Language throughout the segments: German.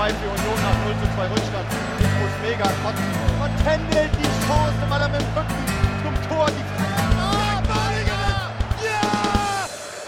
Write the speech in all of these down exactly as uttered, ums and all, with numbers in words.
zwei für Union nach null zu zwei Rückstand. Ich muss mega kotzen. Und Kendall die Chance, weil er mit dem Rücken zum Tor die Ah, Badiger! Ja!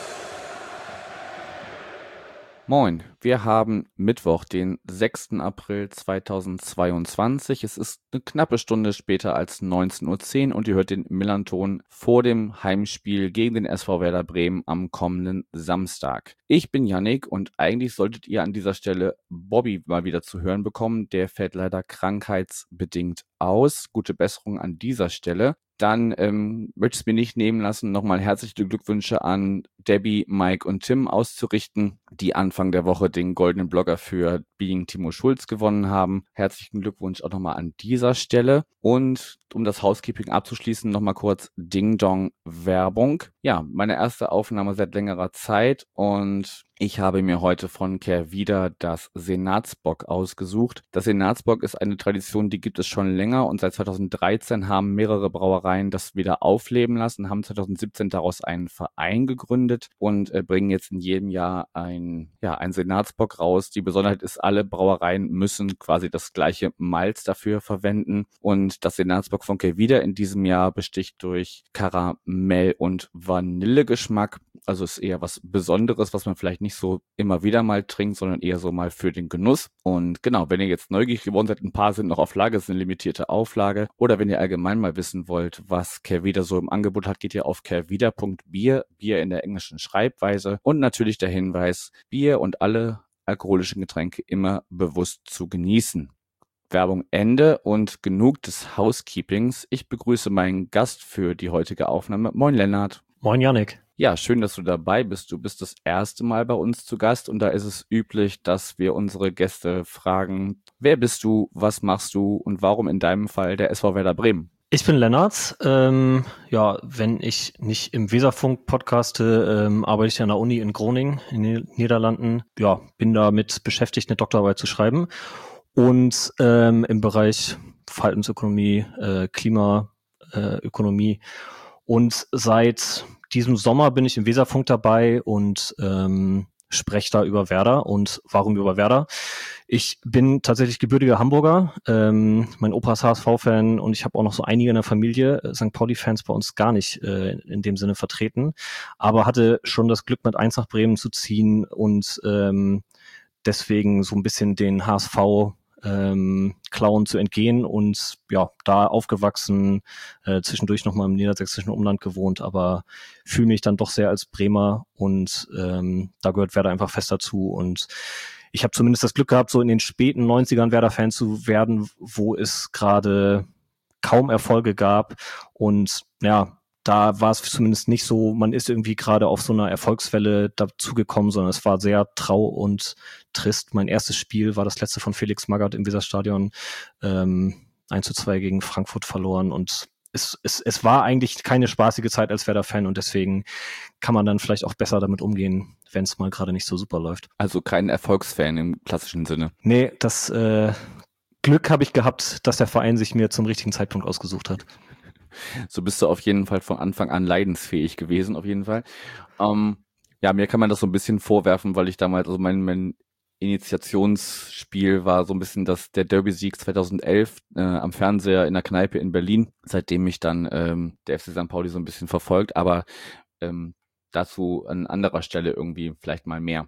Moin, wir haben Mittwoch, den sechsten April zweitausendzweiundzwanzig. Es ist eine knappe Stunde später als neunzehn Uhr zehn und ihr hört den Millern-Ton vor dem Heimspiel gegen den S V Werder Bremen am kommenden Samstag. Ich bin Yannick und eigentlich solltet ihr an dieser Stelle Bobby mal wieder zu hören bekommen. Der fällt leider krankheitsbedingt aus. Gute Besserung an dieser Stelle. Dann ähm, möchte ich es mir nicht nehmen lassen, nochmal herzliche Glückwünsche an Debbie, Mike und Tim auszurichten, die Anfang der Woche den Goldenen Blogger für Being Timo Schulz gewonnen haben. Herzlichen Glückwunsch auch nochmal an dieser Stelle. Und um das Housekeeping abzuschließen, nochmal kurz Ding-Dong-Werbung. Ja, meine erste Aufnahme seit längerer Zeit und ich habe mir heute von Kehrwieder das Senatsbock ausgesucht. Das Senatsbock ist eine Tradition, die gibt es schon länger und seit zweitausenddreizehn haben mehrere Brauereien das wieder aufleben lassen, haben zweitausendsiebzehn daraus einen Verein gegründet und äh, bringen jetzt in jedem Jahr ein, ja, ein Senatsbock raus. Die Besonderheit ist, alle Brauereien müssen quasi das gleiche Malz dafür verwenden und das Senatsbock von Kehrwieder in diesem Jahr besticht durch Karamell- und Vanillegeschmack. Also ist eher was Besonderes, was man vielleicht nicht so immer wieder mal trinkt, sondern eher so mal für den Genuss. Und genau, wenn ihr jetzt neugierig geworden seid, ein paar sind noch auf Lager, ist eine limitierte Auflage. Oder wenn ihr allgemein mal wissen wollt, was Kehrwieder so im Angebot hat, geht ihr auf kehrwieder punkt bier, Bier in der englischen Schreibweise. Und natürlich der Hinweis, Bier und alle alkoholischen Getränke immer bewusst zu genießen. Werbung Ende und genug des Housekeepings. Ich begrüße meinen Gast für die heutige Aufnahme. Moin Lennart. Moin Yannick. Ja, schön, dass du dabei bist. Du bist das erste Mal bei uns zu Gast und da ist es üblich, dass wir unsere Gäste fragen, wer bist du, was machst du und warum in deinem Fall der S V Werder Bremen? Ich bin Lennart. Ähm, ja, wenn ich nicht im Weserfunk podcaste, ähm, arbeite ich an der Uni in Groningen in den Niederlanden. Ja, bin damit beschäftigt, eine Doktorarbeit zu schreiben und ähm, im Bereich Verhaltensökonomie, äh, Klimaökonomie äh, und seit diesem Sommer bin ich im Weserfunk dabei und ähm, spreche da über Werder. Und warum über Werder? Ich bin tatsächlich gebürtiger Hamburger. Ähm, mein Opa ist H S V-Fan und ich habe auch noch so einige in der Familie, Sankt Pauli-Fans bei uns gar nicht äh, in dem Sinne vertreten, aber hatte schon das Glück, mit eins nach Bremen zu ziehen und ähm, deswegen so ein bisschen den H S V Ähm, Klauen zu entgehen und ja, da aufgewachsen, äh, zwischendurch nochmal im niedersächsischen Umland gewohnt, aber fühle mich dann doch sehr als Bremer und ähm, da gehört Werder einfach fest dazu und ich habe zumindest das Glück gehabt, so in den späten neunzigern Werder-Fan zu werden, wo es gerade kaum Erfolge gab und ja, da war es zumindest nicht so, man ist irgendwie gerade auf so einer Erfolgswelle dazugekommen, sondern es war sehr trau und trist. Mein erstes Spiel war das letzte von Felix Magath im Weserstadion, ähm, eins zu zwei gegen Frankfurt verloren und es, es, es war eigentlich keine spaßige Zeit als Werder-Fan und deswegen kann man dann vielleicht auch besser damit umgehen, wenn es mal gerade nicht so super läuft. Also kein Erfolgsfan im klassischen Sinne. Nee, das äh, Glück habe ich gehabt, dass der Verein sich mir zum richtigen Zeitpunkt ausgesucht hat. So bist du auf jeden Fall von Anfang an leidensfähig gewesen, auf jeden Fall. Ähm, ja, mir kann man das so ein bisschen vorwerfen, weil ich damals, also mein, mein Initiationsspiel war so ein bisschen das, der Derby-Sieg zweitausendelf äh, am Fernseher in der Kneipe in Berlin, seitdem mich dann ähm, der F C Sankt Pauli so ein bisschen verfolgt, aber ähm, dazu an anderer Stelle irgendwie vielleicht mal mehr.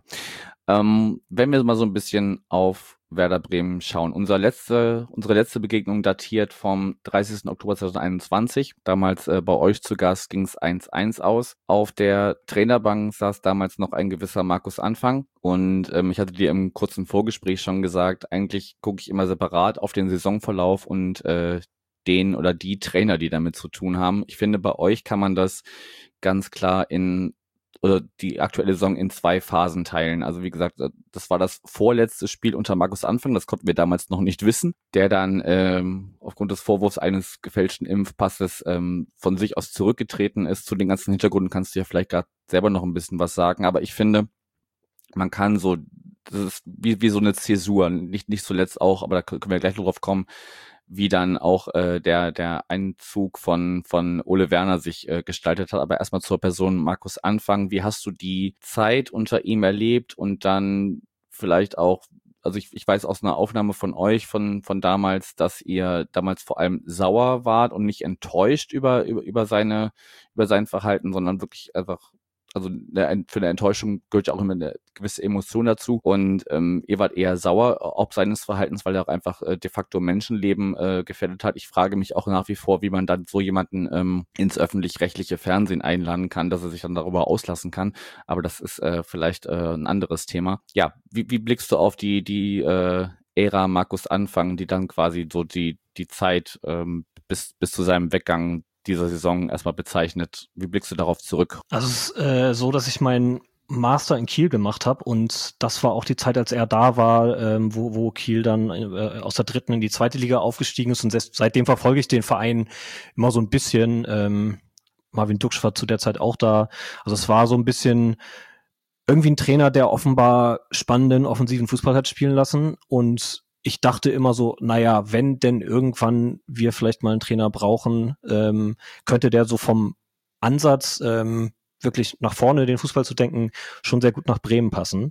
Ähm, wenn wir mal so ein bisschen auf Werder Bremen schauen. Unser letzte, unsere letzte Begegnung datiert vom dreißigsten Oktober zweitausendeinundzwanzig. Damals äh, bei euch zu Gast ging es eins eins aus. Auf der Trainerbank saß damals noch ein gewisser Markus Anfang. Und ähm, ich hatte dir im kurzen Vorgespräch schon gesagt, eigentlich gucke ich immer separat auf den Saisonverlauf und äh, den oder die Trainer, die damit zu tun haben. Ich finde, bei euch kann man das ganz klar in oder die aktuelle Saison in zwei Phasen teilen. Also wie gesagt, das war das vorletzte Spiel unter Markus Anfang, das konnten wir damals noch nicht wissen, der dann ähm, aufgrund des Vorwurfs eines gefälschten Impfpasses ähm, von sich aus zurückgetreten ist. Zu den ganzen Hintergründen kannst du ja vielleicht gerade selber noch ein bisschen was sagen, aber ich finde, man kann so, das ist wie, wie so eine Zäsur, nicht, nicht zuletzt auch, aber da können wir gleich noch drauf kommen, wie dann auch äh, der der Einzug von von Ole Werner sich äh, gestaltet hat. Aber erstmal zur Person Markus Anfang. Wie hast du die Zeit unter ihm erlebt und dann vielleicht auch, also ich, ich weiß aus einer Aufnahme von euch von von damals, dass ihr damals vor allem sauer wart und nicht enttäuscht über über über seine über sein Verhalten, sondern wirklich einfach, also eine, für eine Enttäuschung gehört ja auch immer eine gewisse Emotion dazu. Und ähm, ihr wart eher sauer ob seines Verhaltens, weil er auch einfach äh, de facto Menschenleben äh, gefährdet hat. Ich frage mich auch nach wie vor, wie man dann so jemanden ähm, ins öffentlich-rechtliche Fernsehen einladen kann, dass er sich dann darüber auslassen kann. Aber das ist äh, vielleicht äh, ein anderes Thema. Ja, wie, wie blickst du auf die die äh, Ära Markus Anfang, die dann quasi so die die Zeit ähm, bis bis zu seinem Weggang dieser Saison erstmal bezeichnet? Wie blickst du darauf zurück? Also es ist äh, so, dass ich meinen Master in Kiel gemacht habe und das war auch die Zeit, als er da war, ähm, wo, wo Kiel dann äh, aus der dritten in die zweite Liga aufgestiegen ist und ses- seitdem verfolge ich den Verein immer so ein bisschen. Ähm, Marvin Duksch war zu der Zeit auch da. Also es war so ein bisschen irgendwie ein Trainer, der offenbar spannenden offensiven Fußball hat spielen lassen und ich dachte immer so, naja, wenn denn irgendwann wir vielleicht mal einen Trainer brauchen, ähm, könnte der so vom Ansatz, ähm, wirklich nach vorne den Fußball zu denken, schon sehr gut nach Bremen passen.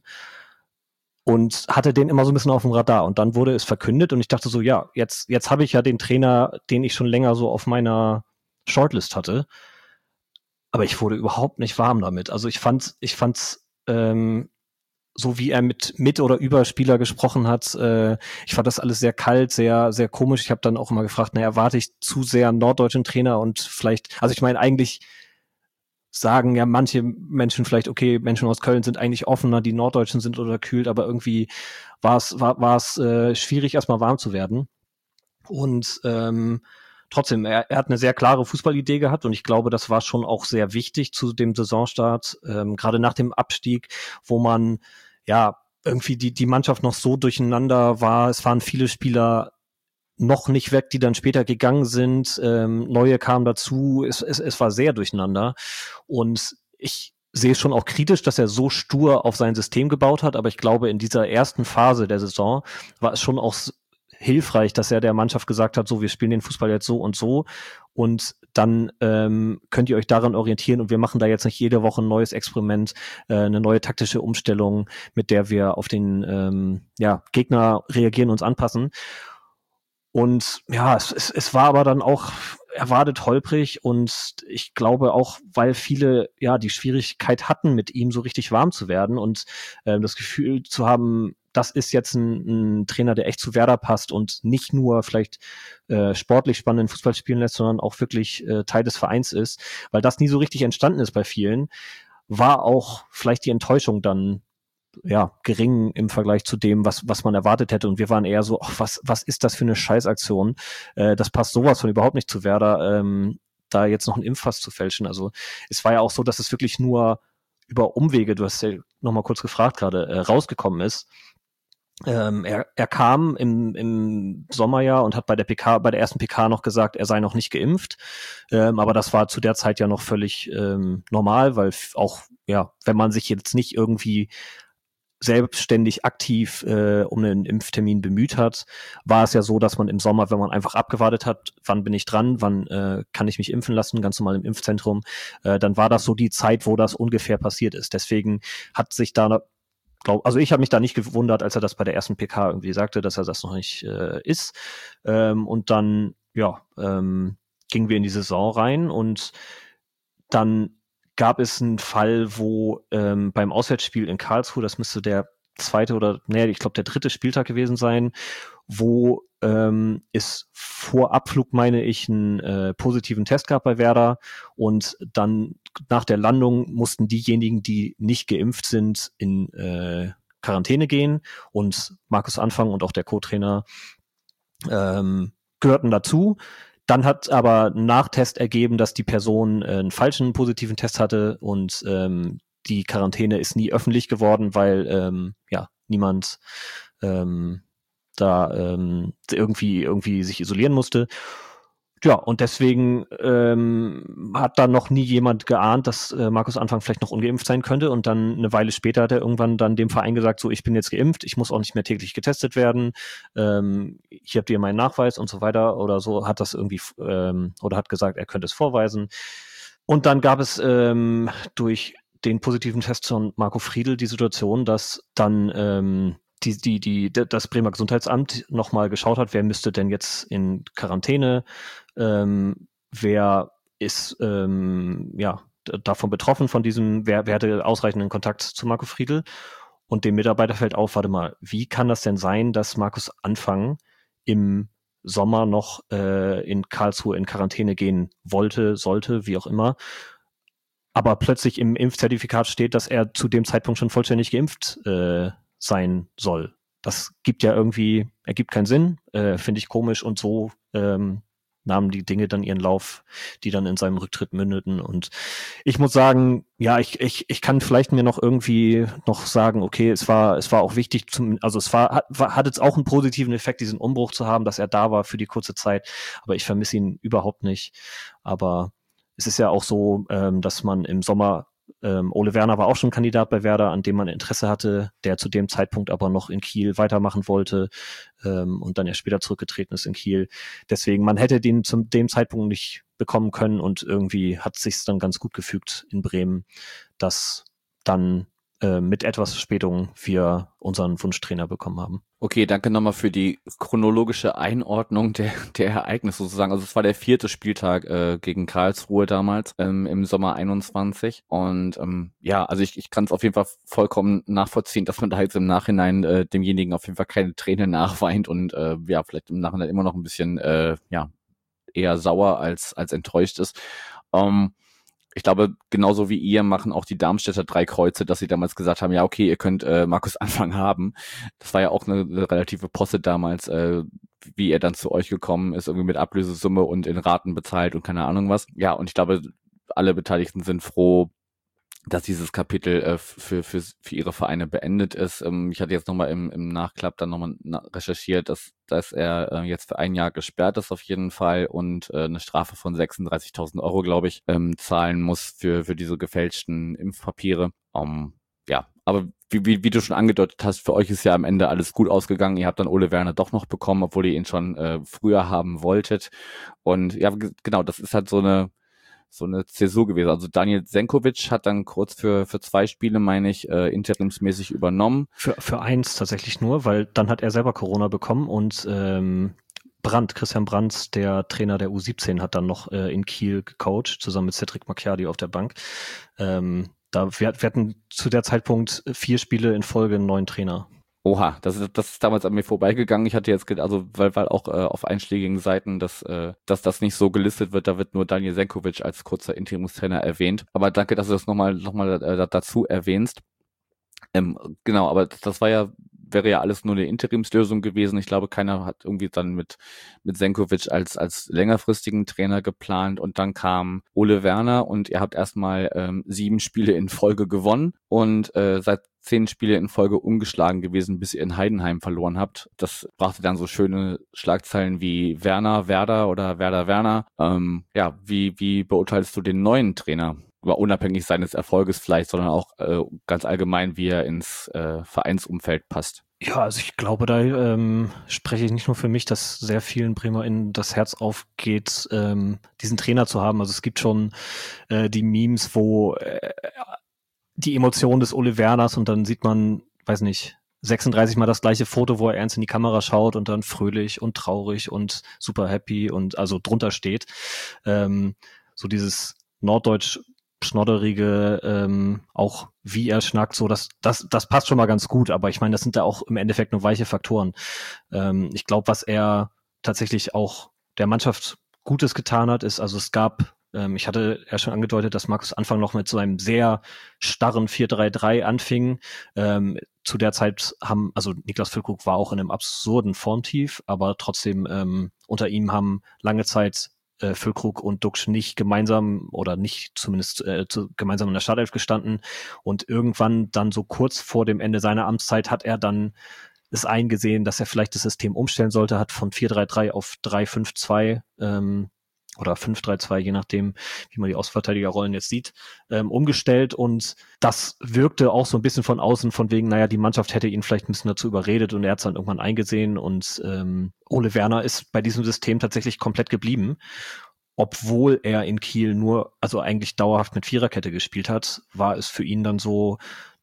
Und hatte den immer so ein bisschen auf dem Radar. Und dann wurde es verkündet und ich dachte so, ja, jetzt, jetzt habe ich ja den Trainer, den ich schon länger so auf meiner Shortlist hatte. Aber ich wurde überhaupt nicht warm damit. Also ich fand, ich fand's, ähm, so wie er mit mit oder über Spieler gesprochen hat, äh, ich fand das alles sehr kalt, sehr sehr komisch. Ich habe dann auch immer gefragt, naja, erwarte ich zu sehr einen norddeutschen Trainer und vielleicht, also ich meine, eigentlich sagen ja manche Menschen vielleicht, okay, Menschen aus Köln sind eigentlich offener, die Norddeutschen sind unterkühlt, aber irgendwie war es war war es äh, schwierig, erstmal warm zu werden. Und ähm, trotzdem, er, er hat eine sehr klare Fußballidee gehabt und ich glaube, das war schon auch sehr wichtig zu dem Saisonstart, ähm, gerade nach dem Abstieg, wo man ja irgendwie die die Mannschaft noch so durcheinander war. Es waren viele Spieler noch nicht weg, die dann später gegangen sind. Ähm, neue kamen dazu. Es, es, es war sehr durcheinander und ich sehe es schon auch kritisch, dass er so stur auf sein System gebaut hat, aber ich glaube, in dieser ersten Phase der Saison war es schon auch hilfreich, dass er der Mannschaft gesagt hat, so, wir spielen den Fußball jetzt so und so und dann ähm, könnt ihr euch daran orientieren und wir machen da jetzt nicht jede Woche ein neues Experiment, äh, eine neue taktische Umstellung, mit der wir auf den ähm, ja, Gegner reagieren, uns anpassen. Und ja, es, es, es war aber dann auch erwartet holprig und ich glaube auch, weil viele ja die Schwierigkeit hatten, mit ihm so richtig warm zu werden und äh, das Gefühl zu haben, das ist jetzt ein, ein Trainer, der echt zu Werder passt und nicht nur vielleicht äh, sportlich spannenden Fußball spielen lässt, sondern auch wirklich äh, Teil des Vereins ist, weil das nie so richtig entstanden ist bei vielen, war auch vielleicht die Enttäuschung dann ja gering im Vergleich zu dem, was was man erwartet hätte. Und wir waren eher so, ach, was was ist das für eine Scheißaktion? Äh, das passt sowas von überhaupt nicht zu Werder, ähm, da jetzt noch ein Impfpass zu fälschen. Also es war ja auch so, dass es wirklich nur über Umwege, du hast ja noch mal kurz gefragt gerade, äh, rausgekommen ist. Ähm, er, er kam im, im Sommerjahr und hat bei der P K, bei der ersten P K noch gesagt, er sei noch nicht geimpft. Ähm, aber das war zu der Zeit ja noch völlig ähm, normal, weil auch, ja, wenn man sich jetzt nicht irgendwie selbstständig aktiv äh, um einen Impftermin bemüht hat, war es ja so, dass man im Sommer, wenn man einfach abgewartet hat, wann bin ich dran, wann äh, kann ich mich impfen lassen, ganz normal im Impfzentrum, äh, dann war das so die Zeit, wo das ungefähr passiert ist. Deswegen hat sich da Glaub, also ich habe mich da nicht gewundert, als er das bei der ersten P K irgendwie sagte, dass er das noch nicht äh, ist. Ähm, und dann, ja, ähm, gingen wir in die Saison rein und dann gab es einen Fall, wo ähm, beim Auswärtsspiel in Karlsruhe, das müsste der zweite oder, nee, ich glaube der dritte Spieltag gewesen sein, wo ähm, es vor Abflug, meine ich, einen äh, positiven Test gab bei Werder und dann nach der Landung mussten diejenigen, die nicht geimpft sind, in äh, Quarantäne gehen und Markus Anfang und auch der Co-Trainer ähm, gehörten dazu. Dann hat aber ein Nachtest ergeben, dass die Person äh, einen falschen positiven Test hatte und ähm, die Quarantäne ist nie öffentlich geworden, weil ähm, ja niemand ähm, da ähm, irgendwie irgendwie sich isolieren musste. Ja, und deswegen ähm, hat da noch nie jemand geahnt, dass äh, Markus Anfang vielleicht noch ungeimpft sein könnte. Und dann eine Weile später hat er irgendwann dann dem Verein gesagt, so, ich bin jetzt geimpft, ich muss auch nicht mehr täglich getestet werden. Ähm, hier habt ihr meinen Nachweis und so weiter oder so, hat das irgendwie ähm, oder hat gesagt, er könnte es vorweisen. Und dann gab es ähm, durch den positiven Test von Marco Friedl die Situation, dass dann ähm, die, die, die, das Bremer Gesundheitsamt nochmal geschaut hat, wer müsste denn jetzt in Quarantäne, ähm, wer ist ähm, ja davon betroffen, von diesem, wer, wer hatte ausreichenden Kontakt zu Marco Friedl. Und dem Mitarbeiter fällt auf, warte mal, wie kann das denn sein, dass Markus Anfang im Sommer noch äh, in Karlsruhe in Quarantäne gehen wollte, sollte, wie auch immer, aber plötzlich im Impfzertifikat steht, dass er zu dem Zeitpunkt schon vollständig geimpft äh, sein soll. Das gibt ja irgendwie, ergibt keinen Sinn, äh, finde ich komisch, und so ähm, nahmen die Dinge dann ihren Lauf, die dann in seinem Rücktritt mündeten. Und ich muss sagen, ja, ich, ich, ich kann vielleicht mir noch irgendwie noch sagen, okay, es war, es war auch wichtig, zum, also es war, hat, war, hat jetzt auch einen positiven Effekt, diesen Umbruch zu haben, dass er da war für die kurze Zeit, aber ich vermisse ihn überhaupt nicht. Aber es ist ja auch so, ähm, dass man im Sommer, ähm, Ole Werner war auch schon Kandidat bei Werder, an dem man Interesse hatte, der zu dem Zeitpunkt aber noch in Kiel weitermachen wollte ähm, und dann erst später zurückgetreten ist in Kiel. Deswegen, man hätte den zu dem Zeitpunkt nicht bekommen können, und irgendwie hat es sich dann ganz gut gefügt in Bremen, dass dann äh, mit etwas Verspätung wir unseren Wunschtrainer bekommen haben. Okay, danke nochmal für die chronologische Einordnung der, der Ereignisse sozusagen. Also es war der vierte Spieltag äh, gegen Karlsruhe damals ähm, im Sommer einundzwanzig. Und ähm, ja, also ich, ich kann es auf jeden Fall vollkommen nachvollziehen, dass man da jetzt im Nachhinein äh, demjenigen auf jeden Fall keine Träne nachweint und äh, ja, vielleicht im Nachhinein immer noch ein bisschen äh, ja eher sauer als als enttäuscht ist. Ähm, Ich glaube, genauso wie ihr machen auch die Darmstädter drei Kreuze, dass sie damals gesagt haben, ja, okay, ihr könnt äh, Markus Anfang haben. Das war ja auch eine, eine relative Posse damals, äh, wie er dann zu euch gekommen ist, irgendwie mit Ablösesumme und in Raten bezahlt und keine Ahnung was. Ja, und ich glaube, alle Beteiligten sind froh, dass dieses Kapitel äh, für, für, für ihre Vereine beendet ist. Ähm, ich hatte jetzt nochmal im, im Nachklapp dann nochmal na- recherchiert, dass, dass er äh, jetzt für ein Jahr gesperrt ist auf jeden Fall und äh, eine Strafe von sechsunddreißigtausend Euro, glaube ich, ähm, zahlen muss für, für diese gefälschten Impfpapiere. Um, ja, aber wie, wie, wie du schon angedeutet hast, für euch ist ja am Ende alles gut ausgegangen. Ihr habt dann Ole Werner doch noch bekommen, obwohl ihr ihn schon äh, früher haben wolltet. Und ja, g- genau, das ist halt so eine so eine Zäsur gewesen. Also Daniel Senkovic hat dann kurz für für zwei Spiele, meine ich, äh, interimsmäßig übernommen. Für, für eins tatsächlich nur, weil dann hat er selber Corona bekommen, und ähm, Brandt, Christian Brandt, der Trainer der U siebzehn, hat dann noch äh, in Kiel gecoacht, zusammen mit Cedric Macchiadi auf der Bank. Ähm, da wir, wir hatten zu der Zeitpunkt vier Spiele in Folge einen neuen Trainer. Oha, das ist, das ist damals an mir vorbeigegangen. Ich hatte jetzt, ge- also weil, weil auch äh, auf einschlägigen Seiten, dass, äh, dass das nicht so gelistet wird, da wird nur Daniel Senkovic als kurzer Interimstrainer erwähnt. Aber danke, dass du das nochmal noch mal, äh, dazu erwähnst. Ähm, genau, aber das war ja, wäre ja alles nur eine Interimslösung gewesen. Ich glaube, keiner hat irgendwie dann mit, mit Senkovic als, als längerfristigen Trainer geplant, und dann kam Ole Werner und ihr habt erstmal ähm, sieben Spiele in Folge gewonnen und äh, seit zehn Spiele in Folge ungeschlagen gewesen, bis ihr in Heidenheim verloren habt. Das brachte dann so schöne Schlagzeilen wie Werner, Werder oder Werder, Werner. Ähm, ja, wie, wie beurteilst du den neuen Trainer? Aber unabhängig seines Erfolges vielleicht, sondern auch äh, ganz allgemein, wie er ins äh, Vereinsumfeld passt. Ja, also ich glaube, da ähm, spreche ich nicht nur für mich, dass sehr vielen BremerInnen das Herz aufgeht, ähm, diesen Trainer zu haben. Also es gibt schon äh, die Memes, wo äh, die Emotion des Ole Werners, und dann sieht man, weiß nicht, sechsunddreißig Mal das gleiche Foto, wo er ernst in die Kamera schaut und dann fröhlich und traurig und super happy und also drunter steht. Ähm, so dieses Norddeutsch schnodderige, ähm, auch wie er schnackt, so das, das, das passt schon mal ganz gut, aber ich meine, das sind da auch im Endeffekt nur weiche Faktoren. Ähm, ich glaube, was er tatsächlich auch der Mannschaft Gutes getan hat, ist, also es gab, ähm, ich hatte ja schon angedeutet, dass Markus Anfang noch mit so einem sehr starren vier drei drei anfing. Ähm, zu der Zeit haben, also Niklas Füllkrug war auch in einem absurden Formtief, aber trotzdem ähm, unter ihm haben lange Zeit äh, Füllkrug und Duxch nicht gemeinsam oder nicht zumindest äh, zu, gemeinsam in der Startelf gestanden, und irgendwann dann so kurz vor dem Ende seiner Amtszeit hat er dann es eingesehen, dass er vielleicht das System umstellen sollte, hat von vier drei drei auf drei fünf zwei ähm, oder fünf drei zwei, je nachdem, wie man die Außenverteidigerrollen jetzt sieht, ähm, umgestellt, und das wirkte auch so ein bisschen von außen von wegen, naja, die Mannschaft hätte ihn vielleicht ein bisschen dazu überredet, und er hat es dann irgendwann eingesehen, und ähm, Ole Werner ist bei diesem System tatsächlich komplett geblieben, obwohl er in Kiel nur, also eigentlich dauerhaft mit Viererkette gespielt hat, war es für ihn dann so,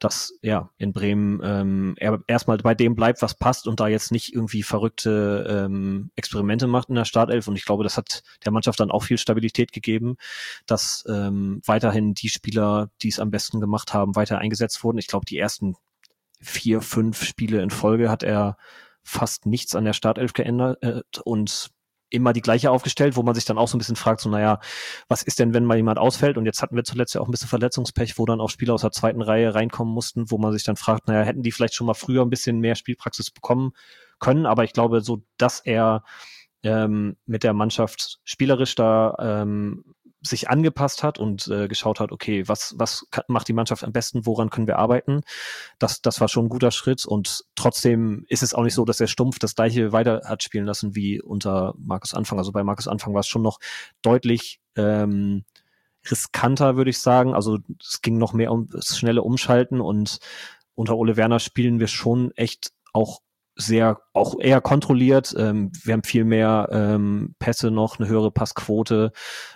dass ja in Bremen ähm, er erstmal bei dem bleibt, was passt und da jetzt nicht irgendwie verrückte ähm, Experimente macht in der Startelf. Und ich glaube, das hat der Mannschaft dann auch viel Stabilität gegeben, dass ähm, weiterhin die Spieler, die es am besten gemacht haben, weiter eingesetzt wurden. Ich glaube, die ersten vier, fünf Spiele in Folge hat er fast nichts an der Startelf geändert äh, und immer die gleiche aufgestellt, wo man sich dann auch so ein bisschen fragt, so naja, was ist denn, wenn mal jemand ausfällt? Und jetzt hatten wir zuletzt ja auch ein bisschen Verletzungspech, wo dann auch Spieler aus der zweiten Reihe reinkommen mussten, wo man sich dann fragt, naja, hätten die vielleicht schon mal früher ein bisschen mehr Spielpraxis bekommen können? Aber ich glaube so, dass er ähm, mit der Mannschaft spielerisch da ähm, sich angepasst hat und äh, geschaut hat, okay, was was kann, macht die Mannschaft am besten, woran können wir arbeiten? Das das war schon ein guter Schritt und trotzdem ist es auch nicht so, dass er stumpf das Gleiche weiter hat spielen lassen wie unter Markus Anfang. Also bei Markus Anfang war es schon noch deutlich ähm, riskanter, würde ich sagen. Also es ging noch mehr um das schnelle Umschalten und unter Ole Werner spielen wir schon echt auch sehr, auch eher kontrolliert. Ähm, wir haben viel mehr ähm, Pässe noch, eine höhere Passquote.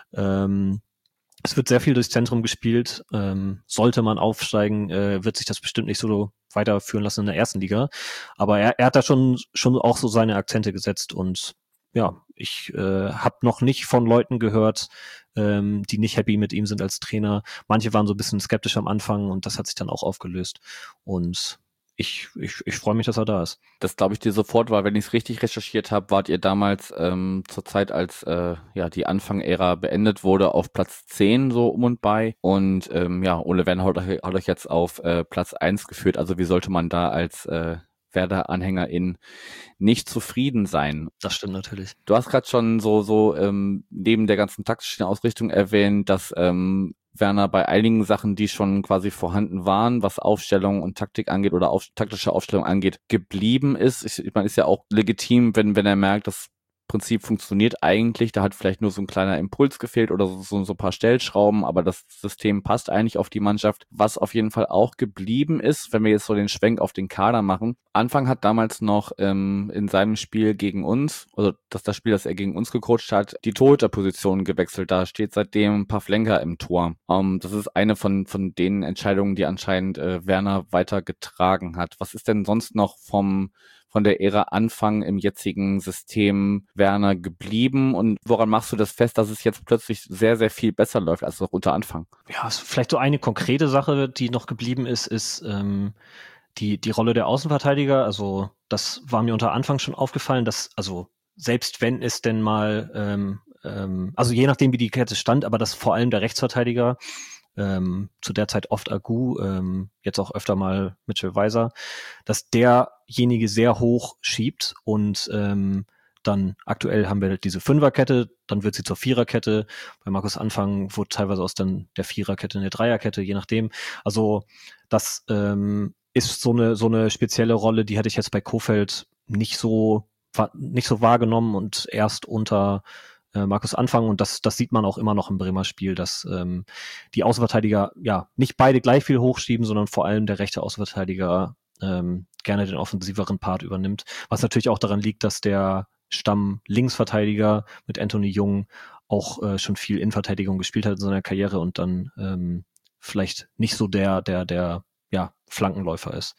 Ähm, es wird sehr viel durchs Zentrum gespielt. Ähm, sollte man aufsteigen, äh, wird sich das bestimmt nicht so weiterführen lassen in der ersten Liga. Aber er, er hat da schon, schon auch so seine Akzente gesetzt und ja, ich äh, habe noch nicht von Leuten gehört, ähm, die nicht happy mit ihm sind als Trainer. Manche waren so ein bisschen skeptisch am Anfang und das hat sich dann auch aufgelöst. Und ich, ich, ich freue mich, dass er da ist. Das glaube ich dir sofort, weil wenn ich es richtig recherchiert habe, wart ihr damals ähm, zur Zeit, als äh, ja die Anfang-Ära beendet wurde, auf Platz zehn so um und bei. Und ähm, ja, Ole Werner hat, hat euch jetzt auf äh, Platz eins geführt. Also wie sollte man da als äh, Werder-AnhängerIn nicht zufrieden sein? Das stimmt natürlich. Du hast gerade schon so so ähm, neben der ganzen taktischen Ausrichtung erwähnt, dass ähm, Werner bei einigen Sachen, die schon quasi vorhanden waren, was Aufstellung und Taktik angeht oder auf, taktische Aufstellung angeht, geblieben ist. Ich, ich meine, ist ja auch legitim, wenn wenn er merkt, das Prinzip funktioniert eigentlich, da hat vielleicht nur so ein kleiner Impuls gefehlt oder so, so, so ein paar Stellschrauben, aber das System passt eigentlich auf die Mannschaft. Was auf jeden Fall auch geblieben ist, wenn wir jetzt so den Schwenk auf den Kader machen. Anfang hat damals noch ähm, in seinem Spiel gegen uns, also das das Spiel, das er gegen uns gecoacht hat, die Torhüterposition gewechselt. Da steht seitdem Pavlenka im Tor. Ähm, das ist eine von von den Entscheidungen, die anscheinend äh, Werner weiter getragen hat. Was ist denn sonst noch vom von der Ära Anfang im jetzigen System Werner geblieben und woran machst du das fest, dass es jetzt plötzlich sehr, sehr viel besser läuft als noch unter Anfang? Ja, vielleicht so eine konkrete Sache, die noch geblieben ist, ist ähm, die, die Rolle der Außenverteidiger. Also das war mir unter Anfang schon aufgefallen, dass, also selbst wenn es denn mal, ähm, ähm, also je nachdem wie die Kette stand, aber dass vor allem der Rechtsverteidiger, ähm, zu der Zeit oft Agu, ähm, jetzt auch öfter mal Mitchell Weiser, dass derjenige sehr hoch schiebt und ähm, dann aktuell haben wir halt diese Fünferkette, dann wird sie zur Viererkette. Bei Markus Anfang wurde teilweise aus dann der Viererkette eine Dreierkette, je nachdem. Also das ähm, ist so eine so eine spezielle Rolle, die hatte ich jetzt bei Kohfeldt nicht so nicht so wahrgenommen und erst unter Markus Anfang und das das sieht man auch immer noch im Bremer Spiel, dass ähm, die Außenverteidiger ja nicht beide gleich viel hochschieben, sondern vor allem der rechte Außenverteidiger ähm, gerne den offensiveren Part übernimmt, was natürlich auch daran liegt, dass der Stamm Linksverteidiger mit Anthony Jung auch äh, schon viel Innenverteidigung gespielt hat in seiner Karriere und dann ähm, vielleicht nicht so der der der ja Flankenläufer ist.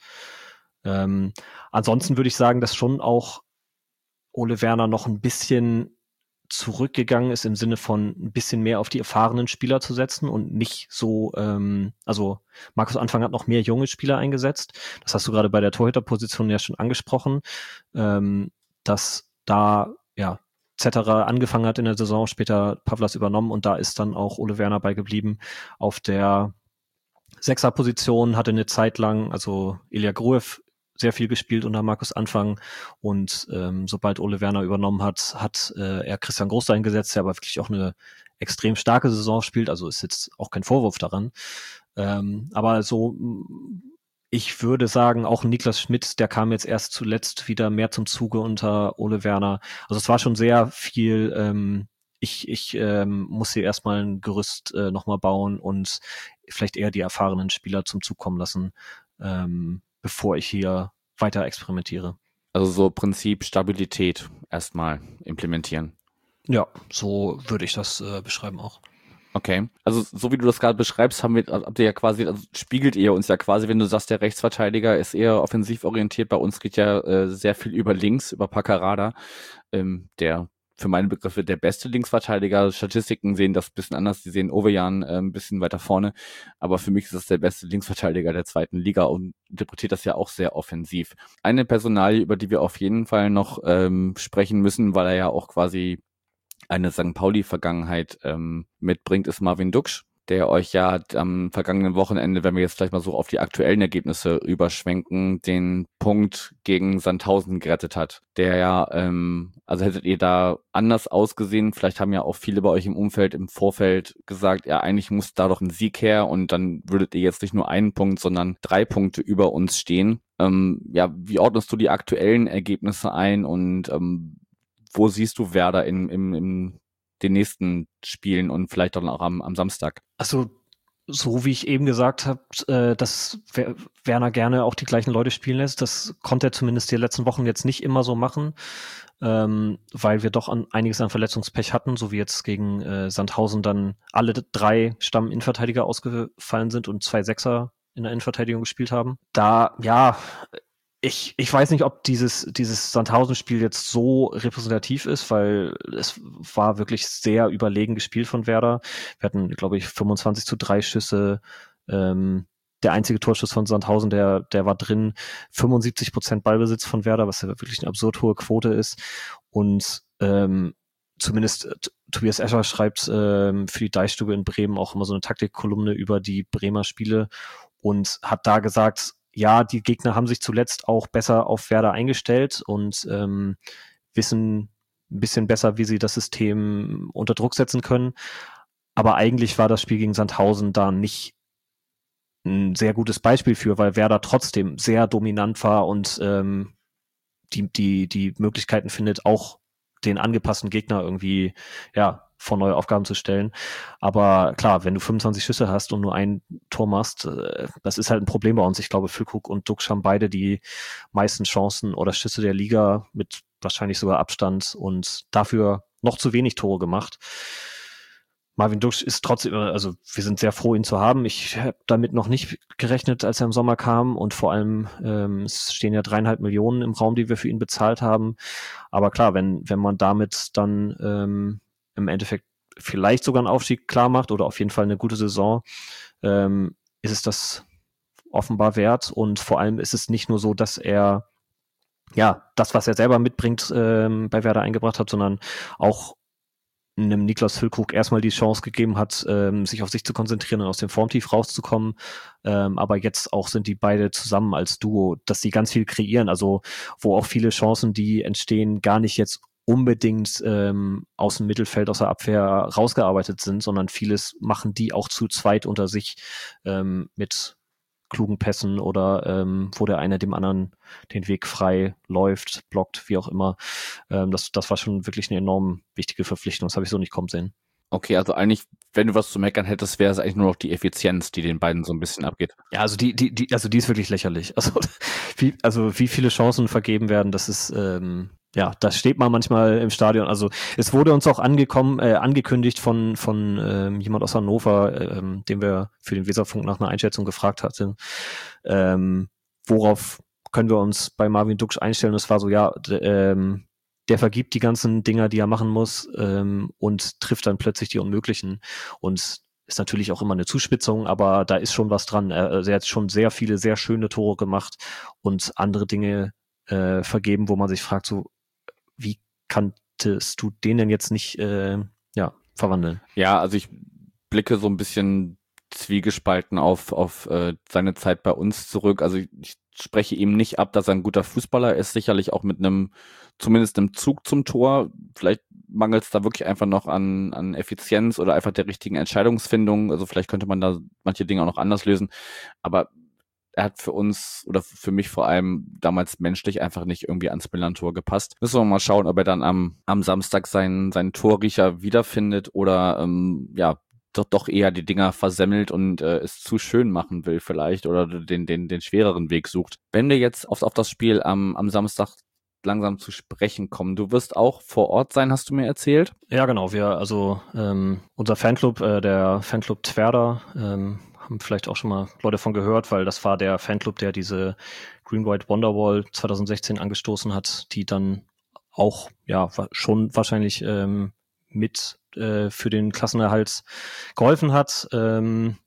Ähm, ansonsten würde ich sagen, dass schon auch Ole Werner noch ein bisschen zurückgegangen ist im Sinne von ein bisschen mehr auf die erfahrenen Spieler zu setzen und nicht so, ähm, also Markus Anfang hat noch mehr junge Spieler eingesetzt. Das hast du gerade bei der Torhüterposition ja schon angesprochen, ähm, dass da ja Zetterer angefangen hat in der Saison, später Pavlas übernommen und da ist dann auch Ole Werner beigeblieben. Auf der Sechserposition hatte eine Zeit lang, also Ilya Gruev sehr viel gespielt unter Markus Anfang und ähm, sobald Ole Werner übernommen hat, hat äh, er Christian Groß eingesetzt, der aber wirklich auch eine extrem starke Saison spielt, also ist jetzt auch kein Vorwurf daran. Ähm, aber so, ich würde sagen, auch Niklas Schmidt, der kam jetzt erst zuletzt wieder mehr zum Zuge unter Ole Werner. Also es war schon sehr viel, ähm, ich, ich ähm, muss hier erstmal ein Gerüst äh, nochmal bauen und vielleicht eher die erfahrenen Spieler zum Zug kommen lassen, ähm, bevor ich hier weiter experimentiere. Also so Prinzip Stabilität erstmal implementieren. Ja, so würde ich das äh, beschreiben auch. Okay, also so wie du das gerade beschreibst, haben wir, habt ihr ja quasi, also spiegelt ihr uns ja quasi, wenn du sagst, der Rechtsverteidiger ist eher offensiv orientiert. Bei uns geht ja äh, sehr viel über links, über Paccarada, ähm, der für meine Begriffe der beste Linksverteidiger. Statistiken sehen das ein bisschen anders, die sehen Ovejan äh, ein bisschen weiter vorne, aber für mich ist das der beste Linksverteidiger der zweiten Liga und interpretiert das ja auch sehr offensiv. Eine Personalie, über die wir auf jeden Fall noch ähm, sprechen müssen, weil er ja auch quasi eine Sankt Pauli-Vergangenheit ähm, mitbringt, ist Marvin Duksch, der euch ja am vergangenen Wochenende, wenn wir jetzt gleich mal so auf die aktuellen Ergebnisse überschwenken, den Punkt gegen Sandhausen gerettet hat. Der ja, ähm, also hättet ihr da anders ausgesehen, vielleicht haben ja auch viele bei euch im Umfeld, im Vorfeld gesagt, ja, eigentlich muss da doch ein Sieg her und dann würdet ihr jetzt nicht nur einen Punkt, sondern drei Punkte über uns stehen. Ähm, ja, wie ordnest du die aktuellen Ergebnisse ein und ähm, wo siehst du Werder in, in, in den nächsten Spielen und vielleicht dann auch am, am Samstag? Also, so wie ich eben gesagt habe, äh, dass Wer- Werner gerne auch die gleichen Leute spielen lässt, das konnte er zumindest die letzten Wochen jetzt nicht immer so machen, ähm, weil wir doch an, einiges an Verletzungspech hatten, so wie jetzt gegen äh, Sandhausen dann alle d- drei Stamm-Innenverteidiger ausgefallen sind und zwei Sechser in der Innenverteidigung gespielt haben. Da, ja, ich, ich weiß nicht, ob dieses, dieses Sandhausen-Spiel jetzt so repräsentativ ist, weil es war wirklich sehr überlegen gespielt von Werder. Wir hatten, glaube ich, fünfundzwanzig zu drei Schüsse. Ähm, der einzige Torschuss von Sandhausen, der, der war drin. fünfundsiebzig Prozent Ballbesitz von Werder, was ja wirklich eine absurd hohe Quote ist. Und ähm, zumindest äh, Tobias Escher schreibt ähm, für die Deichstube in Bremen auch immer so eine Taktikkolumne über die Bremer Spiele und hat da gesagt, ja, die Gegner haben sich zuletzt auch besser auf Werder eingestellt und ähm, wissen ein bisschen besser, wie sie das System unter Druck setzen können. Aber eigentlich war das Spiel gegen Sandhausen da nicht ein sehr gutes Beispiel für, weil Werder trotzdem sehr dominant war und ähm, die, die, die Möglichkeiten findet, auch den angepassten Gegner irgendwie, ja, vor neue Aufgaben zu stellen. Aber klar, wenn du fünfundzwanzig Schüsse hast und nur ein Tor machst, äh, das ist halt ein Problem bei uns. Ich glaube, Füllkrug und Duksch haben beide die meisten Chancen oder Schüsse der Liga mit wahrscheinlich sogar Abstand und dafür noch zu wenig Tore gemacht. Marvin Duksch ist trotzdem, also wir sind sehr froh, ihn zu haben. Ich habe damit noch nicht gerechnet, als er im Sommer kam und vor allem ähm, es stehen ja dreieinhalb Millionen im Raum, die wir für ihn bezahlt haben. Aber klar, wenn wenn man damit dann ähm, im Endeffekt vielleicht sogar einen Aufstieg klar macht oder auf jeden Fall eine gute Saison, ähm, ist es das offenbar wert. Und vor allem ist es nicht nur so, dass er ja das, was er selber mitbringt, ähm, bei Werder eingebracht hat, sondern auch einem Niklas Füllkrug erstmal die Chance gegeben hat, ähm, sich auf sich zu konzentrieren und aus dem Formtief rauszukommen. Ähm, aber jetzt auch sind die beide zusammen als Duo, dass sie ganz viel kreieren. Also wo auch viele Chancen, die entstehen, gar nicht jetzt unbedingt ähm, aus dem Mittelfeld, aus der Abwehr rausgearbeitet sind, sondern vieles machen die auch zu zweit unter sich ähm, mit klugen Pässen oder ähm, wo der eine dem anderen den Weg frei läuft, blockt, wie auch immer. Ähm, das, das war schon wirklich eine enorm wichtige Verpflichtung. Das habe ich so nicht kommen sehen. Okay, also eigentlich, wenn du was zu meckern hättest, wäre es eigentlich nur noch die Effizienz, die den beiden so ein bisschen abgeht. Ja, also die, die, die, also die ist wirklich lächerlich. Also wie, also wie viele Chancen vergeben werden, das ist ähm, ja, da steht man manchmal im Stadion. Also es wurde uns auch angekommen, äh, angekündigt von von ähm, jemand aus Hannover, ähm, den wir für den Weserfunk nach einer Einschätzung gefragt hatten. Ähm, worauf können wir uns bei Marvin Duksch einstellen? Es war so, ja, d- ähm, der vergibt die ganzen Dinger, die er machen muss, ähm, und trifft dann plötzlich die Unmöglichen. Und ist natürlich auch immer eine Zuspitzung, aber da ist schon was dran. Er, also er hat schon sehr viele, sehr schöne Tore gemacht und andere Dinge äh, vergeben, wo man sich fragt, so, wie kanntest du den denn jetzt nicht äh, ja, verwandeln? Ja, also ich blicke so ein bisschen zwiegespalten auf, auf äh, seine Zeit bei uns zurück. Also ich, ich spreche ihm nicht ab, dass er ein guter Fußballer ist, sicherlich auch mit einem, zumindest einem Zug zum Tor. Vielleicht mangelt es da wirklich einfach noch an, an Effizienz oder einfach der richtigen Entscheidungsfindung. Also vielleicht könnte man da manche Dinge auch noch anders lösen. Aber er hat für uns oder für mich vor allem damals menschlich einfach nicht irgendwie ans Milan-Tor gepasst. Müssen wir mal schauen, ob er dann am, am Samstag seinen, seinen Torriecher wiederfindet oder ähm, ja, doch, doch eher die Dinger versemmelt und äh, es zu schön machen will vielleicht oder den, den, den schwereren Weg sucht. Wenn wir jetzt auf, auf das Spiel am, am Samstag langsam zu sprechen kommen. Du wirst auch vor Ort sein, hast du mir erzählt? Ja, genau. Wir, also ähm, unser Fanclub, äh, der Fanclub Twerda, ähm, haben vielleicht auch schon mal Leute von gehört, weil das war der Fanclub, der diese Green White Wonderwall zwanzig sechzehn angestoßen hat, die dann auch ja schon wahrscheinlich ähm, mit äh, für den Klassenerhalt geholfen hat. Ähm,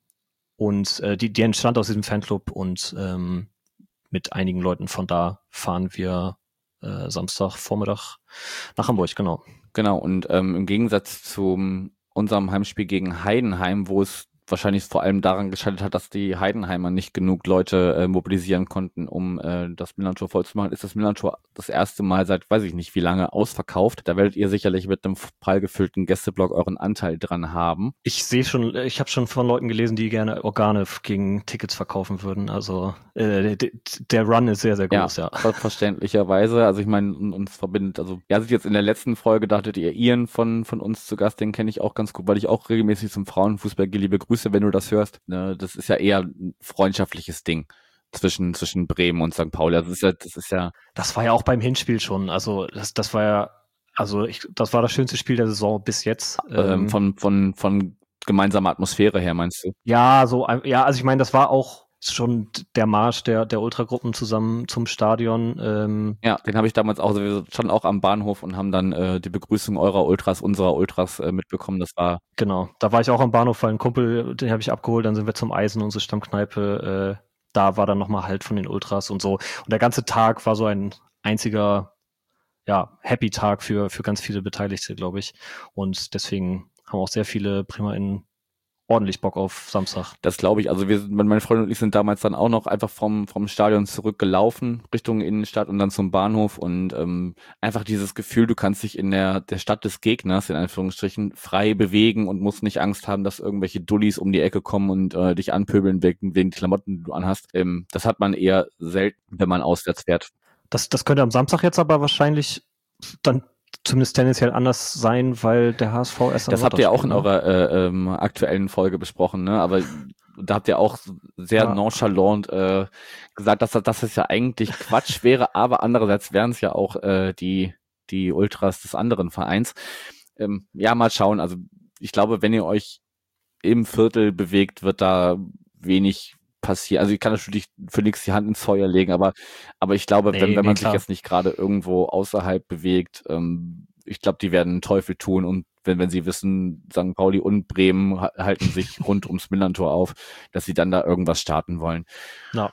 und äh, die, die entstand aus diesem Fanclub und ähm, mit einigen Leuten von da fahren wir äh, Samstagvormittag nach Hamburg, genau. Genau, und ähm, im Gegensatz zu unserem Heimspiel gegen Heidenheim, wo es wahrscheinlich vor allem daran gescheitert hat, dass die Heidenheimer nicht genug Leute äh, mobilisieren konnten, um äh, das Millerntor voll zu machen, ist das Millerntor das erste Mal seit, weiß ich nicht wie lange, ausverkauft. Da werdet ihr sicherlich mit einem prall gefüllten Gästeblock euren Anteil dran haben. Ich sehe schon, ich habe schon von Leuten gelesen, die gerne Organe gegen Tickets verkaufen würden. Also äh, der, der Run ist sehr, sehr groß, ja. ja. Verständlicherweise. Also ich meine, uns verbindet, also ja, jetzt in der letzten Folge, da hattet ihr Ian von, von uns zu Gast, den kenne ich auch ganz gut, weil ich auch regelmäßig zum Frauenfußball gehe. Liebe Grüße, wenn du das hörst. Ne, das ist ja eher ein freundschaftliches Ding zwischen zwischen Bremen und Sankt Pauli. Also das ist ja, das ist ja. Das war ja auch beim Hinspiel schon. Also das, das war ja, also ich, das war das schönste Spiel der Saison bis jetzt. Ähm, von von von gemeinsamer Atmosphäre her, meinst du? Ja, so, ja, also ich meine, das war auch schon der Marsch der der Ultragruppen zusammen zum Stadion. Ähm. Ja, den habe ich damals auch, also wir standen auch am Bahnhof und haben dann äh, die Begrüßung eurer Ultras, unserer Ultras äh, mitbekommen. Das war genau, da war ich auch am Bahnhof, weil ein Kumpel, den habe ich abgeholt, dann sind wir zum Eisen, unsere Stammkneipe, äh, da war dann nochmal Halt von den Ultras und so. Und der ganze Tag war so ein einziger, ja, Happy-Tag für für ganz viele Beteiligte, glaube ich. Und deswegen haben auch sehr viele PremerInnen ordentlich Bock auf Samstag. Das glaube ich. Also wir, meine Freundin und ich sind damals dann auch noch einfach vom vom Stadion zurückgelaufen Richtung Innenstadt und dann zum Bahnhof und ähm, einfach dieses Gefühl, du kannst dich in der der Stadt des Gegners in Anführungsstrichen frei bewegen und musst nicht Angst haben, dass irgendwelche Dullis um die Ecke kommen und äh, dich anpöbeln wegen den Klamotten, die du anhast. Ähm, das hat man eher selten, wenn man auswärts fährt. Das das könnte am Samstag jetzt aber wahrscheinlich dann zumindest tendenziell anders sein, weil der H S V erst am Das habt ihr auch in ne? eurer äh, ähm, aktuellen Folge besprochen, ne? Aber da habt ihr auch sehr ja. nonchalant äh, gesagt, dass, dass das ja eigentlich Quatsch wäre, aber andererseits wären es ja auch äh, die die Ultras des anderen Vereins. Ähm, ja, mal schauen. Also ich glaube, wenn ihr euch im Viertel bewegt, wird da wenig passieren. Also ich kann natürlich für nichts die Hand ins Feuer legen, aber aber ich glaube, nee, wenn, wenn nee, man klar. sich jetzt nicht gerade irgendwo außerhalb bewegt, ähm, ich glaube, die werden einen Teufel tun und wenn wenn sie wissen, Sankt Pauli und Bremen halten sich rund ums Millerntor auf, dass sie dann da irgendwas starten wollen. Ja.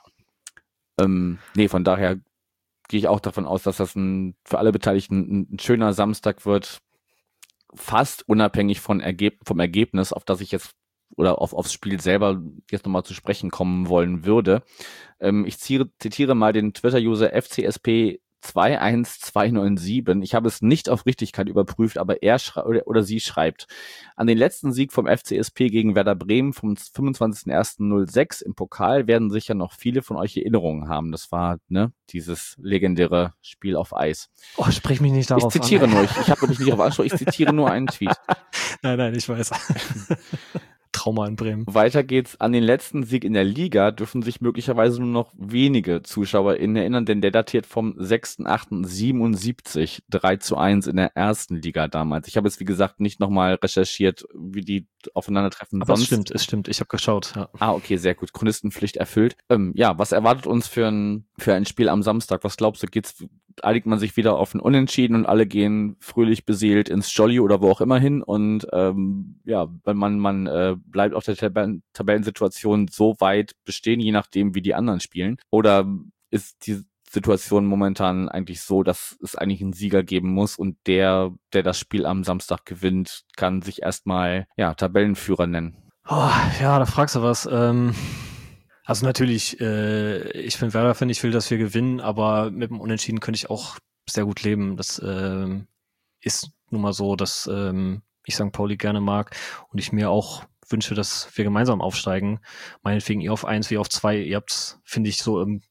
Ähm, nee, von daher gehe ich auch davon aus, dass das ein für alle Beteiligten ein, ein schöner Samstag wird, fast unabhängig von Ergeb- vom Ergebnis, auf das ich jetzt oder auf, aufs Spiel selber jetzt nochmal zu sprechen kommen wollen würde. Ähm, ich zitiere, zitiere mal den Twitter-User F C S P zwei eins zwei neun sieben. Ich habe es nicht auf Richtigkeit überprüft, aber er schrei- oder, oder sie schreibt, an den letzten Sieg vom F C S P gegen Werder Bremen vom fünfundzwanzigsten ersten null sechs im Pokal werden sicher noch viele von euch Erinnerungen haben. Das war ne dieses legendäre Spiel auf Eis. Oh, sprich mich nicht darauf an. Ich zitiere an. nur, ich, ich habe mich nicht darauf angesprochen, ich zitiere nur einen Tweet. Nein, nein, ich weiß. Trauma in Bremen. Weiter geht's. An den letzten Sieg in der Liga dürfen sich möglicherweise nur noch wenige ZuschauerInnen erinnern, denn der datiert vom sechsten achten siebenundsiebzig, drei zu eins in der ersten Liga damals. Ich habe jetzt, wie gesagt, nicht nochmal recherchiert, wie die aufeinandertreffen. Aber sonst. Es stimmt, es stimmt. Ich habe geschaut, ja. Ah, okay, sehr gut. Chronistenpflicht erfüllt. Ähm, ja, was erwartet uns für ein, für ein Spiel am Samstag? Was glaubst du, geht's, einigt man sich wieder auf ein Unentschieden und alle gehen fröhlich beseelt ins Jolly oder wo auch immer hin und ähm, ja, wenn man, man äh, bleibt auf der Tabellen- Tabellensituation so weit bestehen, je nachdem, wie die anderen spielen? Oder ist die Situation momentan eigentlich so, dass es eigentlich einen Sieger geben muss und der, der das Spiel am Samstag gewinnt, kann sich erstmal ja Tabellenführer nennen? Oh, ja, da fragst du was. Ähm, also natürlich, äh, ich finde Werder-Fan, ich will, dass wir gewinnen, aber mit dem Unentschieden könnte ich auch sehr gut leben. Das ähm, ist nun mal so, dass ähm, ich Sankt Pauli gerne mag und ich mir auch wünsche, dass wir gemeinsam aufsteigen. Meinetwegen ihr auf eins, wir auf zwei. Ihr habt, finde ich, so im